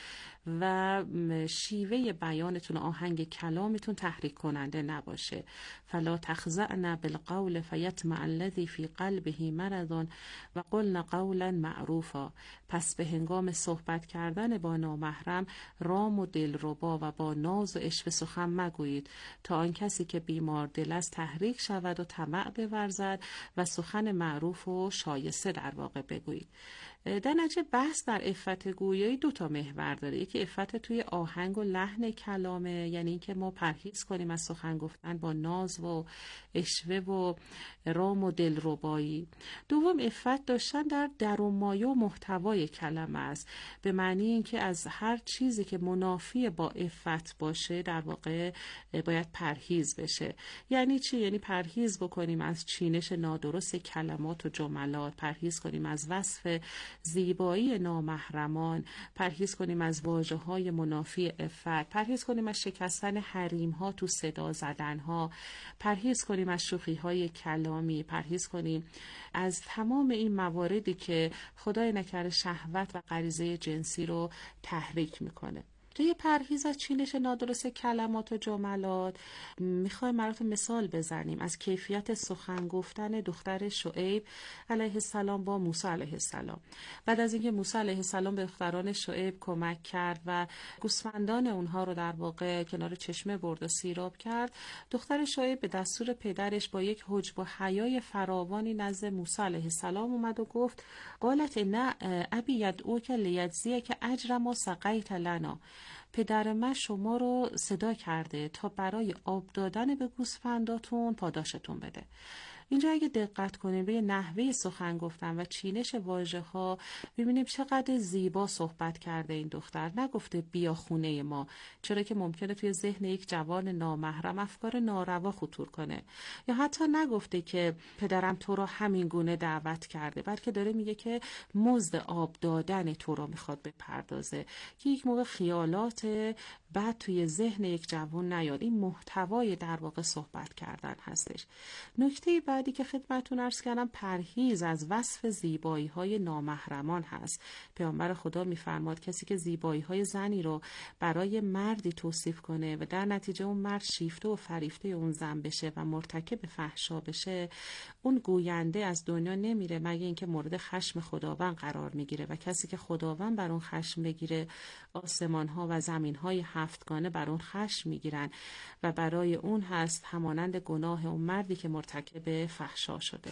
و شیوه بیانتون، آهنگ کلامتون تحریک کننده نباشه. فلا تخضعن بالقول فیطمع الذی فی قلبه مرض و قلن قولا معروفا. پس به هنگام صحبت کردن با نامحرم رام و دلربا و با ناز و عشق سخن مگویید تا آن کسی که بیمار دل است تحریک شود و طمع بورزد و سخن معروف و شایسته در واقع بگویید. در نتیجه بحث در عفت گویایی 2 محور داره. یکی عفت توی آهنگ و لحن کلامه، یعنی اینکه ما پرهیز کنیم از سخن گفتن با ناز و اشوه و رام و دلربایی. دوم عفت داشتن در درونمایه و محتوای کلمه است، به معنی اینکه از هر چیزی که منافی با عفت باشه در واقع باید پرهیز بشه. یعنی چی؟ یعنی پرهیز بکنیم از چینش نادرست کلمات و جملات، پرهیز کنیم از وصف زیبایی نامحرمان، پرهیز کنیم از واژه‌های منافی عفت، پرهیز کنیم از شکستن حریم‌ها تو صدا زدن‌ها، پرهیز کنیم از شوخی‌های کلامی، پرهیز کنیم از تمام این مواردی که خدای نکرده شهوت و غریزه جنسی رو تحریک میکنه. توی پرهیز از چینش نادرست کلمات و جملات میخوایم براتون مثال بزنیم از کیفیت سخن گفتن دختر شعیب علیه السلام با موسی علیه السلام. بعد از اینکه موسی علیه السلام به دختران شعیب کمک کرد و گوسفندان اونها رو در واقع کنار چشمه برد و سیراب کرد، دختر شعیب به دستور پدرش با یک حجب و حیای فراوانی نزد موسی علیه السلام اومد و گفت قالت نه ابی یدعوک لیجزیک اجر ما سقیت لنا. پدر من شما رو صدا کرده تا برای آب دادن به گوسفنداتون پاداشتون بده. اینجا اگه دقت کنیم به نحوه سخن گفتن و چینش واژه‌ها ببینیم چقدر زیبا صحبت کرده این دختر. نگفته بیا خونه ما، چرا که ممکنه توی ذهن یک جوان نامحرم افکار ناروا خطور کنه، یا حتی نگفته که پدرم تو رو همین گونه دعوت کرده، بلکه داره میگه که مزد آب دادن تو رو میخواد بپردازه که یک موقع خیالات بعد توی ذهن یک جوان نیاد. این محتوای در واقع صحبت کردن هستش. نکته بعدی که خدمتتون عرض کردم پرهیز از وصف زیبایی‌های نامحرمان هست. پیامبر خدا می‌فرماد کسی که زیبایی‌های زنی رو برای مردی توصیف کنه و در نتیجه اون مرد شیفته و فریفته اون زن بشه و مرتکب فحشا بشه، اون گوینده از دنیا نمیره مگه اینکه مورد خشم خداوند قرار میگیره و کسی که خداوند بر اون خشم بگیره آسمان‌ها و زمین‌های هفتگانه بر اون خشم میگیرن و برای اون هست همانند گناه اون مردی که مرتکب فحشا شده.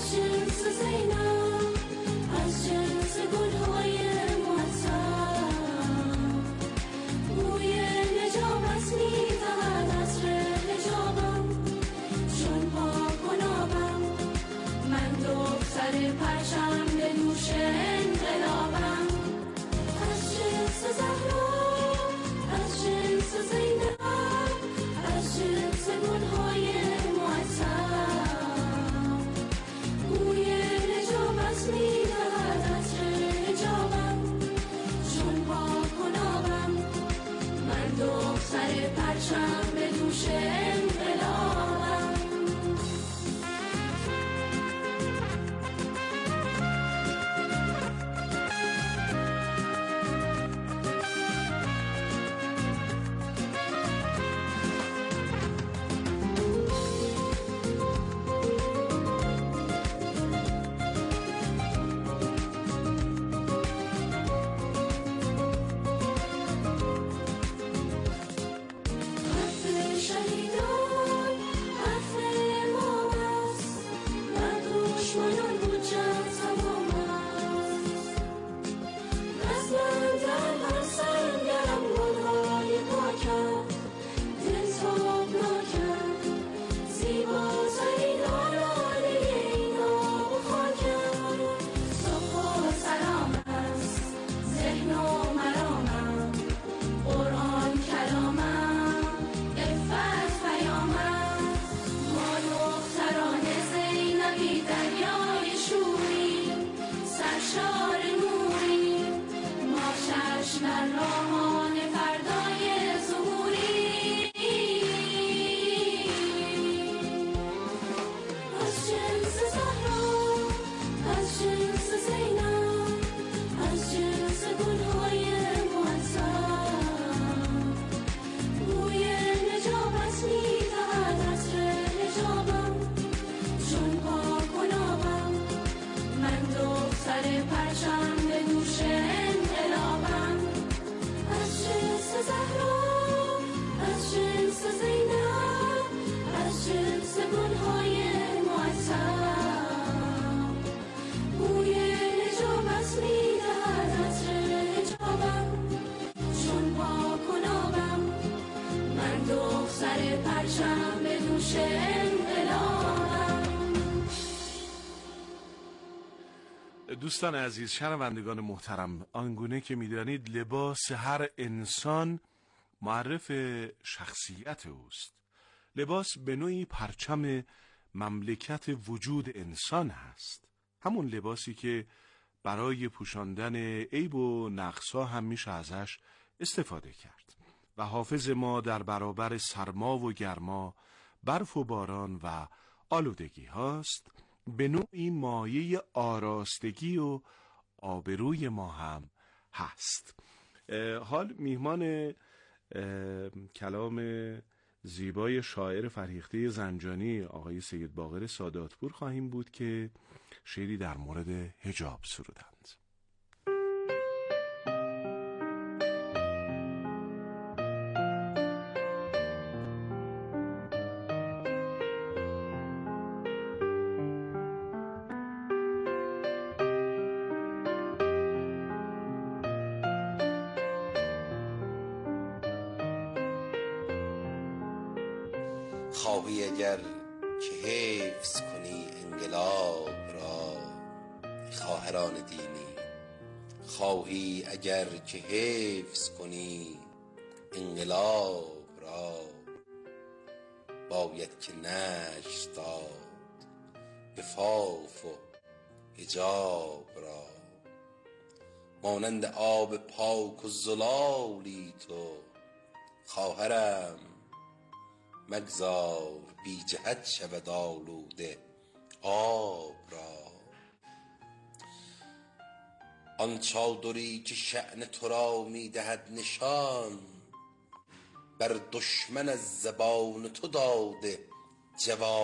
دوستان عزیز، شنوندگان محترم، آنگونه که می‌دانید لباس هر انسان معرف شخصیت اوست. لباس به نوعی پرچم مملکت وجود انسان هست، همون لباسی که برای پوشاندن عیب و نقص‌ها هم میشه ازش استفاده کرد و حافظ ما در برابر سرما و گرما، برف و باران و آلودگی هاست، به نوعی مایه آراستگی و آبروی ما هم هست. حال میهمان کلام زیبای شاعر فرهیخته زنجانی آقای سید باقر ساداتپور خواهیم بود که شعری در مورد حجاب سرودند. خواهی اگر که حفظ کنی انقلاب را، خواهران دینی، خواهی اگر که حفظ کنی انقلاب را، باید که نشر داد عفاف و حجاب را. مانند آب پاک و زلالی تو خواهرم، مگذار بی جهت شود آلوده آب را. آن چادری که شأن تو را می دهد نشان، بر دشمن از زبان تو داده جواب